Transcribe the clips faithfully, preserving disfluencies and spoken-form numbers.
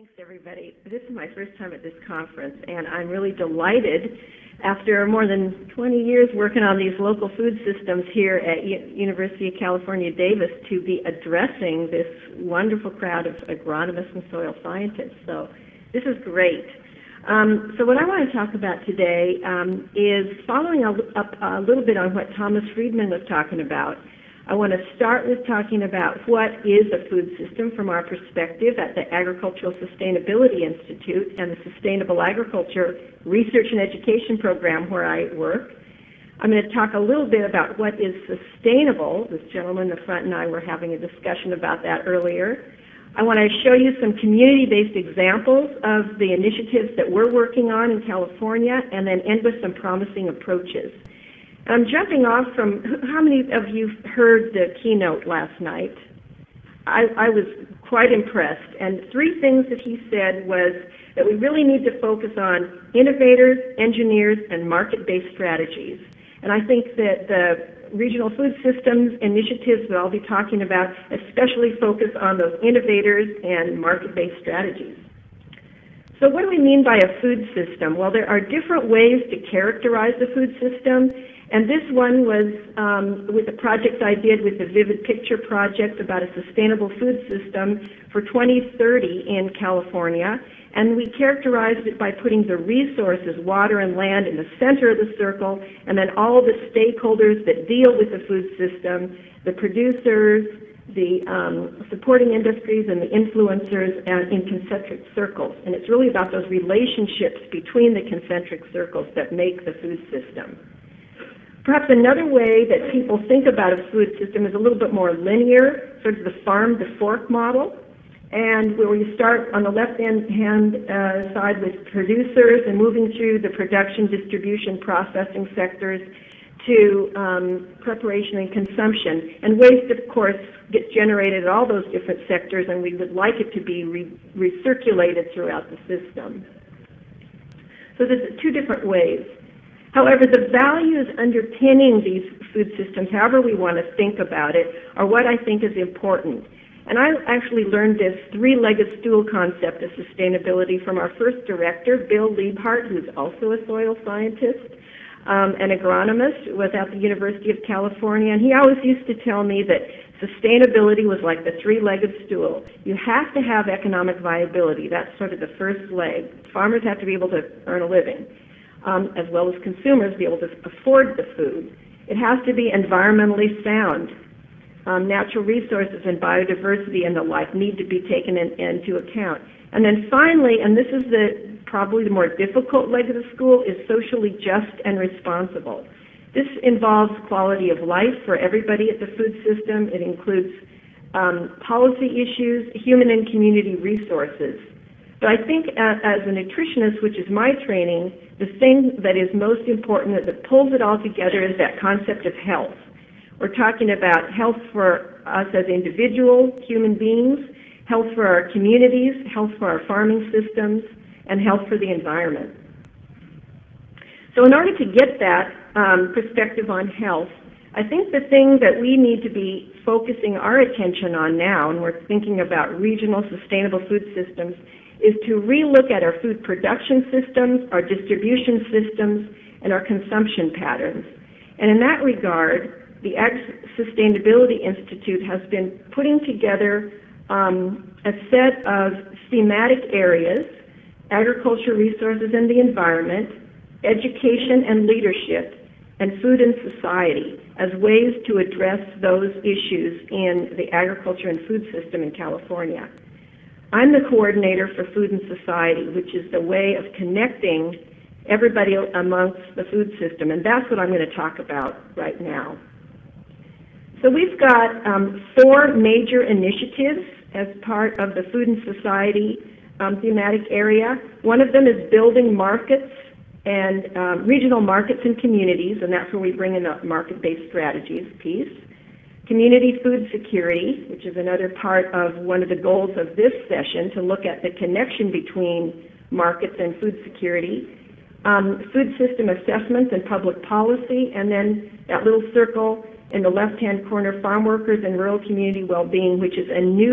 Thanks, everybody. This is my first time at this conference, and I'm really delighted, after more than twenty years working on these local food systems here at U University of California, Davis, to be addressing this wonderful crowd of agronomists and soil scientists. So this is great. Um, so what I want to talk about today um, is following up a little bit on what Thomas Friedman was talking about. I want to start with talking about what is a food system from our perspective at the Agricultural Sustainability Institute and the Sustainable Agriculture Research and Education Program where I work. I'm going to talk a little bit about what is sustainable. This gentleman in the front and I were having a discussion about that earlier. I want to show you some community-based examples of the initiatives that we're working on in California, and then end with some promising approaches. I'm jumping off from, how many of you heard the keynote last night? I, I was quite impressed, and three things that he said was that we really need to focus on innovators, engineers, and market-based strategies. And I think that the regional food systems initiatives that I'll be talking about especially focus on those innovators and market-based strategies. So what do we mean by a food system? Well, there are different ways to characterize the food system. And this one was um, with a project I did with the Vivid Picture Project about a sustainable food system for twenty thirty in California. And we characterized it by putting the resources, water and land, in the center of the circle, and then all the stakeholders that deal with the food system, the producers, the um, supporting industries, and the influencers, and in concentric circles. And it's really about those relationships between the concentric circles that make the food system. Perhaps another way that people think about a food system is a little bit more linear, sort of the farm-to-fork model, and where you start on the left-hand uh, side with producers and moving through the production, distribution, processing sectors to um, preparation and consumption. And waste, of course, gets generated at all those different sectors, and we would like it to be re recirculated throughout the system. So there's two different ways. However, the values underpinning these food systems, however we want to think about it, are what I think is important. And I actually learned this three-legged stool concept of sustainability from our first director, Bill Liebhardt, who's also a soil scientist, um, an agronomist, was at the University of California, and he always used to tell me that sustainability was like the three-legged stool. You have to have economic viability. That's sort of the first leg. Farmers have to be able to earn a living. Um, as well as consumers be able to afford the food. It has to be environmentally sound. Um, natural resources and biodiversity and the like need to be taken in, into account. And then finally, and this is the probably the more difficult leg of the stool, is socially just and responsible. This involves quality of life for everybody at the food system. It includes um, policy issues, human and community resources. But I think uh, as a nutritionist, which is my training, the thing that is most important, that pulls it all together, is that concept of health. We're talking about health for us as individual human beings, health for our communities, health for our farming systems, and health for the environment. So in order to get that um, perspective on health, I think the thing that we need to be focusing our attention on now, and we're thinking about regional sustainable food systems, is to relook at our food production systems, our distribution systems, and our consumption patterns. And in that regard, the Ag Sustainability Institute has been putting together um, a set of thematic areas: agriculture, resources, and the environment, education and leadership, and food and society, as ways to address those issues in the agriculture and food system in California. I'm the coordinator for Food and Society, which is the way of connecting everybody amongst the food system, and that's what I'm going to talk about right now. So we've got um, four major initiatives as part of the Food and Society um, thematic area. One of them is building markets and um, regional markets and communities, and that's where we bring in the market-based strategies piece. Community food security, which is another part of one of the goals of this session, to look at the connection between markets and food security. Um, food system assessments and public policy, and then that little circle in the left-hand corner, farm workers and rural community well-being, which is a new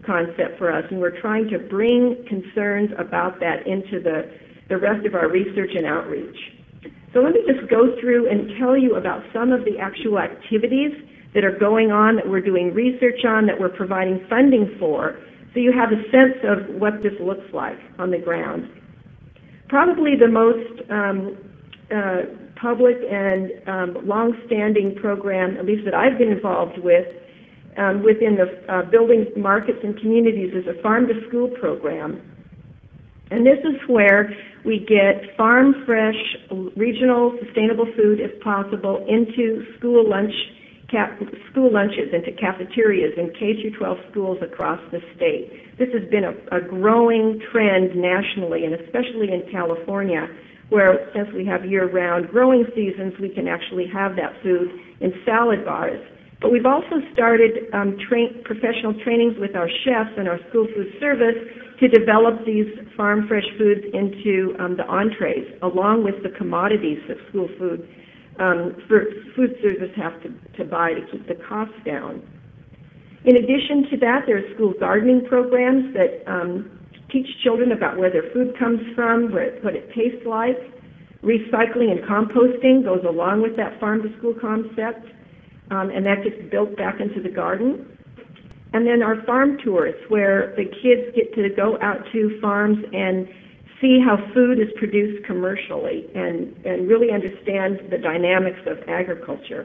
concept for us, and we're trying to bring concerns about that into the, the rest of our research and outreach. So let me just go through and tell you about some of the actual activities that are going on, that we're doing research on, that we're providing funding for, so you have a sense of what this looks like on the ground. Probably the most um, uh, public and um, long-standing program, at least that I've been involved with, um, within the uh, building markets and communities, is a farm-to-school program. And this is where we get farm-fresh, regional, sustainable food, if possible, into school lunch, cap, school lunches, into cafeterias in K through twelve schools across the state. This has been a, a growing trend nationally, and especially in California, where since we have year-round growing seasons, we can actually have that food in salad bars. But we've also started um, train, professional trainings with our chefs and our school food service to develop these farm fresh foods into um, the entrees, along with the commodities that school food um, for food service have to, to buy to keep the costs down. In addition to that, there are school gardening programs that um, teach children about where their food comes from, where it, what it tastes like. Recycling and composting goes along with that farm-to-school concept, um, and that gets built back into the garden. And then our farm tours, where the kids get to go out to farms and see how food is produced commercially and, and really understand the dynamics of agriculture.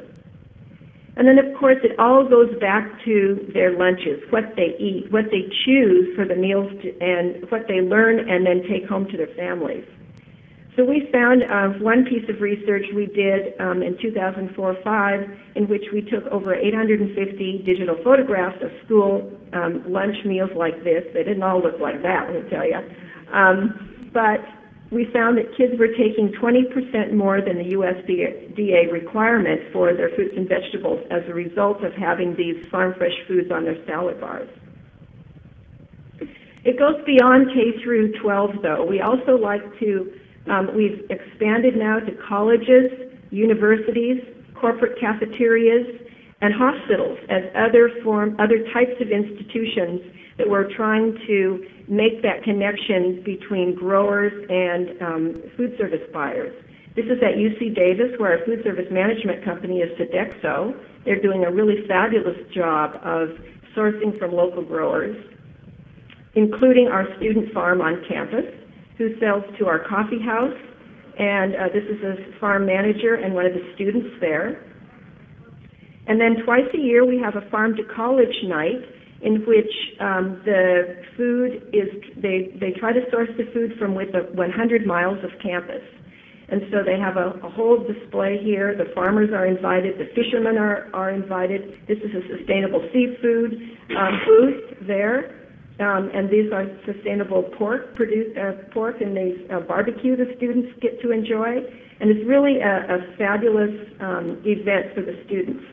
And then, of course, it all goes back to their lunches, what they eat, what they choose for the meals, to, and what they learn and then take home to their families. So we found uh, one piece of research we did um, in two thousand four five, in which we took over eight hundred fifty digital photographs of school um, lunch meals like this. They didn't all look like that, let me tell you. Um, but we found that kids were taking twenty percent more than the U S D A requirement for their fruits and vegetables as a result of having these farm fresh foods on their salad bars. It goes beyond K through twelve, though. We also like to Um, we've expanded now to colleges, universities, corporate cafeterias, and hospitals as other form, other types of institutions that we're trying to make that connection between growers and um, food service buyers. This is at U C Davis, where our food service management company is Sodexo. They're doing a really fabulous job of sourcing from local growers, including our student farm on campus, who sells to our coffee house, and uh, this is a farm manager and one of the students there. And then twice a year we have a farm to college night in which um, the food is, they, they try to source the food from within one hundred miles of campus. And so they have a, a whole display here. The farmers are invited, the fishermen are, are invited. This is a sustainable seafood um, booth there. Um, and these are sustainable pork, produced uh, pork, and they uh, barbecue the students get to enjoy. And it's really a, a fabulous um, event for the students.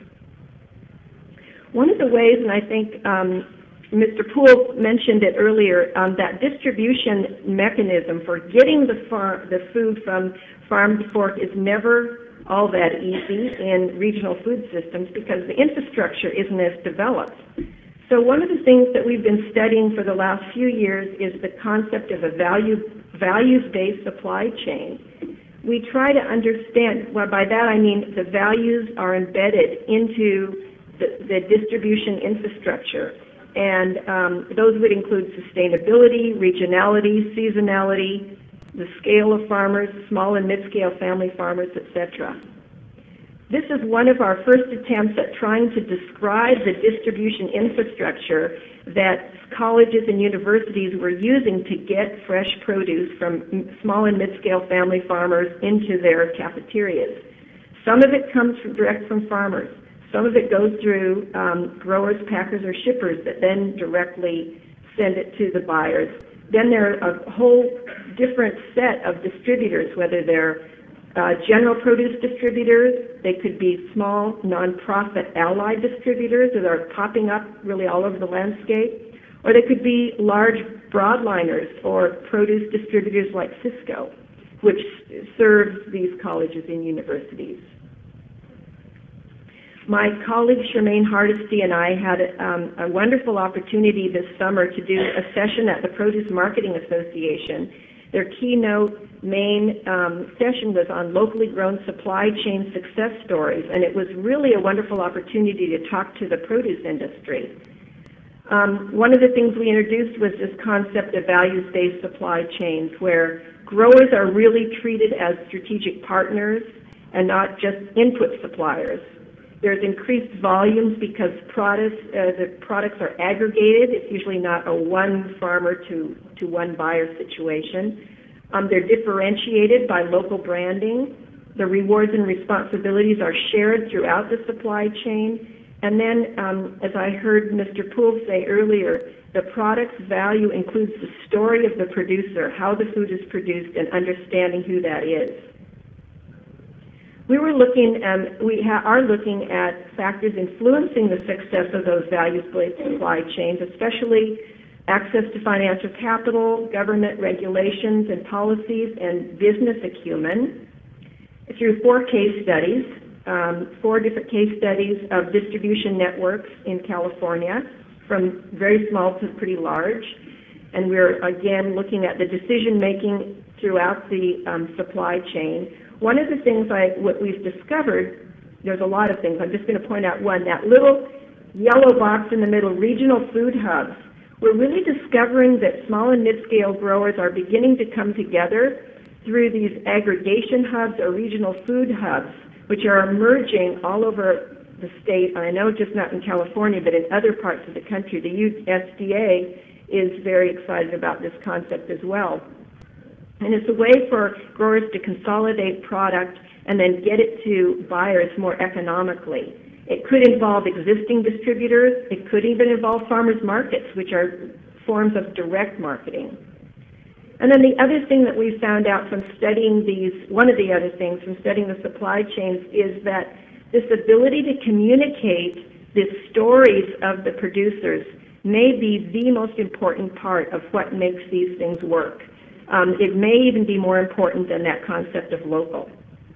One of the ways, and I think um, Mister Poole mentioned it earlier, um, that distribution mechanism for getting the, far, the food from farm to fork is never all that easy in regional food systems because the infrastructure isn't as developed. So one of the things that we've been studying for the last few years is the concept of a value, values-based supply chain. We try to understand, well, by that I mean the values are embedded into the, the distribution infrastructure. And um, those would include sustainability, regionality, seasonality, the scale of farmers, small and mid-scale family farmers, et cetera. This is one of our first attempts at trying to describe the distribution infrastructure that colleges and universities were using to get fresh produce from small and mid-scale family farmers into their cafeterias. Some of it comes from, direct from farmers. Some of it goes through um, growers, packers, or shippers that then directly send it to the buyers. Then there are a whole different set of distributors, whether they're Uh, general produce distributors, they could be small, nonprofit allied distributors that are popping up really all over the landscape, or they could be large broadliners or produce distributors like Sysco, which serves these colleges and universities. My colleague Charmaine Hardesty and I had um, a wonderful opportunity this summer to do a session at the Produce Marketing Association. Their keynote main um, session was on locally grown supply chain success stories, and it was really a wonderful opportunity to talk to the produce industry. Um, one of the things we introduced was this concept of values-based supply chains, where growers are really treated as strategic partners and not just input suppliers. There's increased volumes because products, uh, the products are aggregated. It's usually not a one farmer to, to one buyer situation. Um, they're differentiated by local branding. The rewards and responsibilities are shared throughout the supply chain. And then, um, as I heard Mister Poole say earlier, the product's value includes the story of the producer, how the food is produced, and understanding who that is. We were looking, um, we ha are looking at factors influencing the success of those values-based supply chains, especially access to financial capital, government regulations and policies, and business acumen, through four case studies, um, four different case studies of distribution networks in California, from very small to pretty large. And we're, again, looking at the decision-making throughout the um, supply chain. One of the things I, what we've discovered, there's a lot of things, I'm just going to point out one, that little yellow box in the middle, regional food hubs. We're really discovering that small and mid-scale growers are beginning to come together through these aggregation hubs or regional food hubs, which are emerging all over the state. I know just not in California, but in other parts of the country. The U S D A is very excited about this concept as well. And it's a way for growers to consolidate product and then get it to buyers more economically. It could involve existing distributors. It could even involve farmers markets, which are forms of direct marketing. And then the other thing that we found out from studying these, one of the other things from studying the supply chains, is that this ability to communicate the stories of the producers may be the most important part of what makes these things work. Um, it may even be more important than that concept of local.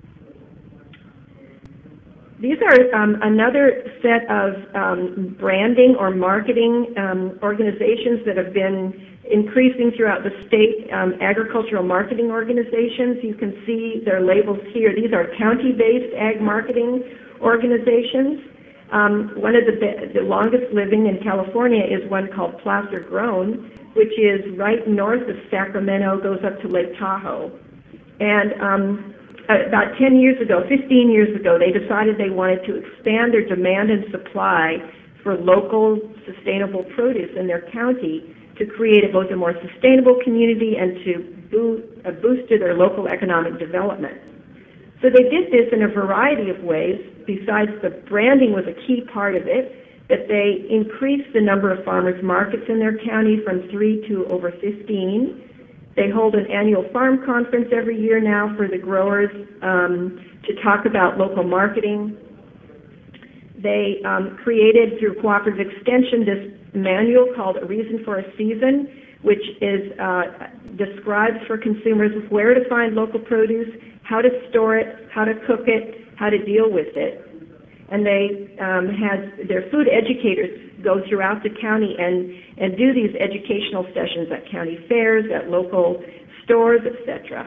These are um, another set of um, branding or marketing um, organizations that have been increasing throughout the state, um, agricultural marketing organizations. You can see their labels here. These are county-based ag marketing organizations. Um, one of the, the longest living in California is one called Placer Grown, which is right north of Sacramento, goes up to Lake Tahoe. And um, about ten years ago, fifteen years ago, they decided they wanted to expand their demand and supply for local sustainable produce in their county to create a, both a more sustainable community and to boost, uh, boost to their local economic development. So they did this in a variety of ways. Besides the branding was a key part of it, that they increased the number of farmers markets in their county from three to over fifteen. They hold an annual farm conference every year now for the growers um, to talk about local marketing. They um, created, through cooperative extension, this manual called A Reason for a Season, which is uh, describes for consumers where to find local produce, how to store it, how to cook it, how to deal with it. And they um, had their food educators go throughout the county and, and do these educational sessions at county fairs, at local stores, et cetera.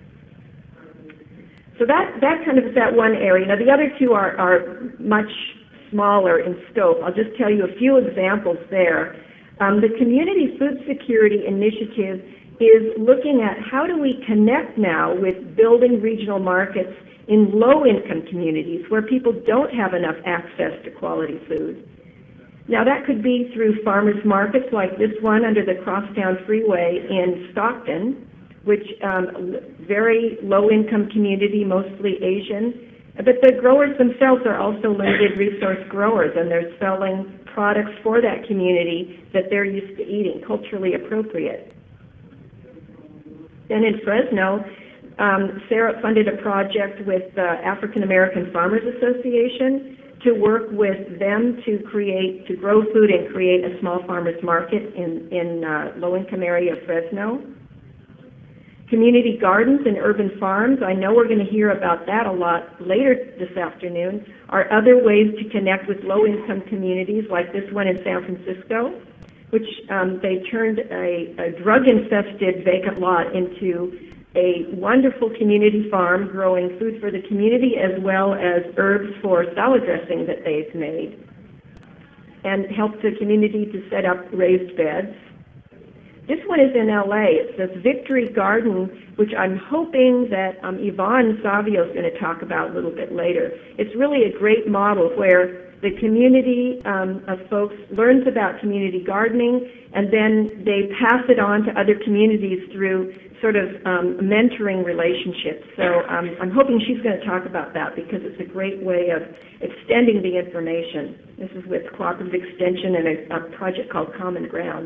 So that, that kind of is that one area. Now the other two are, are much smaller in scope. I'll just tell you a few examples there. Um, the Community Food Security Initiative is looking at how do we connect now with building regional markets in low-income communities where people don't have enough access to quality food. Now that could be through farmers markets like this one under the Crosstown Freeway in Stockton, which um, very low-income community, mostly Asian. But the growers themselves are also limited resource growers, and they're selling products for that community that they're used to eating, culturally appropriate. Then in Fresno, um, Sarah funded a project with the African American Farmers Association to work with them to create, to grow food and create a small farmers market in, in uh, low-income area of Fresno. Community gardens and urban farms, I know we're going to hear about that a lot later this afternoon, are other ways to connect with low-income communities like this one in San Francisco, which um, they turned a, a drug-infested vacant lot into a wonderful community farm growing food for the community as well as herbs for salad dressing that they've made, and helped the community to set up raised beds. This one is in L A. It's this Victory Garden, which I'm hoping that um, Yvonne Savio is going to talk about a little bit later. It's really a great model where the community um, of folks learns about community gardening, and then they pass it on to other communities through sort of um, mentoring relationships. So um, I'm hoping she's going to talk about that because it's a great way of extending the information. This is with Cooperative Extension and a, a project called Common Ground.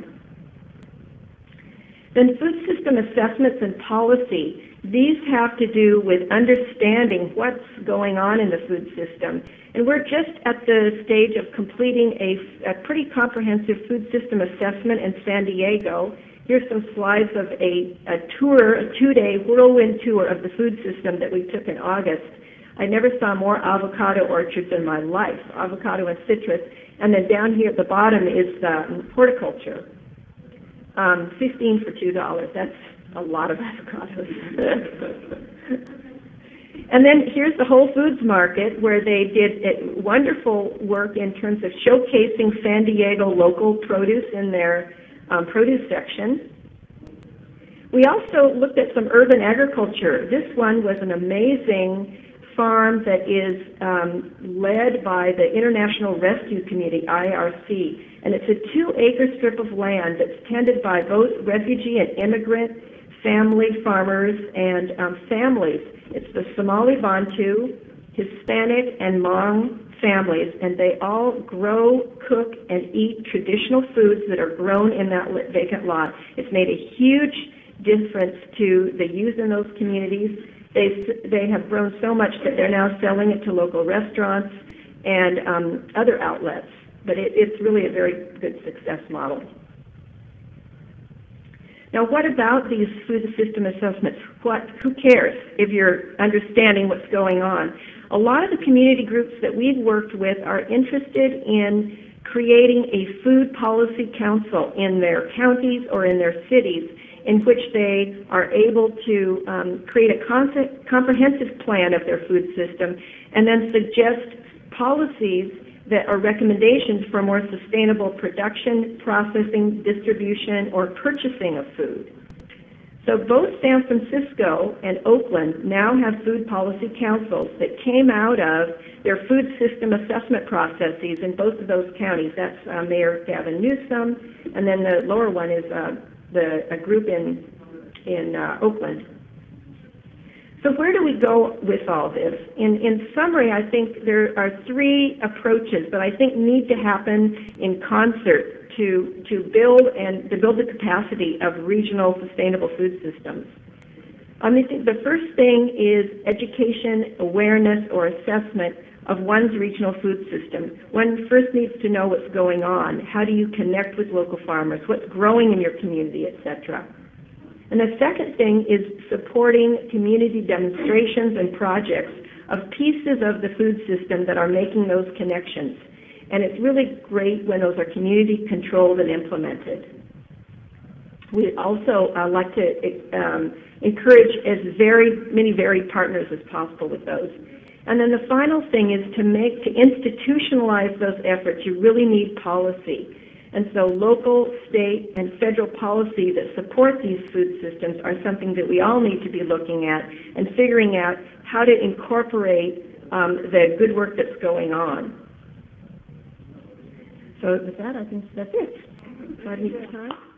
Then food system assessments and policy. These have to do with understanding what's going on in the food system. And we're just at the stage of completing a, a pretty comprehensive food system assessment in San Diego. Here's some slides of a, a tour, a two-day whirlwind tour of the food system that we took in August. I never saw more avocado orchards in my life, avocado and citrus. And then down here at the bottom is uh, horticulture. Um, fifteen for two dollars. That's a lot of avocados. And then here's the Whole Foods Market, where they did uh, wonderful work in terms of showcasing San Diego local produce in their um, produce section. We also looked at some urban agriculture. This one was an amazing farm that is um, led by the International Rescue Committee, I R C. And it's a two-acre strip of land that's tended by both refugee and immigrant family farmers and um, families. It's the Somali Bantu, Hispanic, and Hmong families, and they all grow, cook, and eat traditional foods that are grown in that vacant lot. It's made a huge difference to the youth in those communities. They, they have grown so much that they're now selling it to local restaurants and um, other outlets. But it, it's really a very good success model. Now, what about these food system assessments? What, who cares if you're understanding what's going on? A lot of the community groups that we've worked with are interested in creating a food policy council in their counties or in their cities, in which they are able to um, create a comprehensive plan of their food system and then suggest policies that are recommendations for more sustainable production, processing, distribution, or purchasing of food. So both San Francisco and Oakland now have food policy councils that came out of their food system assessment processes in both of those counties. That's uh, Mayor Gavin Newsom, and then the lower one is uh, the, a group in, in uh, Oakland. So where do we go with all this? In, in summary, I think there are three approaches that I think need to happen in concert to, to build and to build the capacity of regional sustainable food systems. I mean, the first thing is education, awareness, or assessment of one's regional food system. One first needs to know what's going on. How do you connect with local farmers? What's growing in your community, et cetera. And the second thing is supporting community demonstrations and projects of pieces of the food system that are making those connections. And it's really great when those are community controlled and implemented. We also uh, like to um, encourage as very many varied partners as possible with those. And then the final thing is to make, to institutionalize those efforts, you really need policy. And so local, state, and federal policy that support these food systems are something that we all need to be looking at and figuring out how to incorporate um, the good work that's going on. So with that, I think that's it. Do I need time?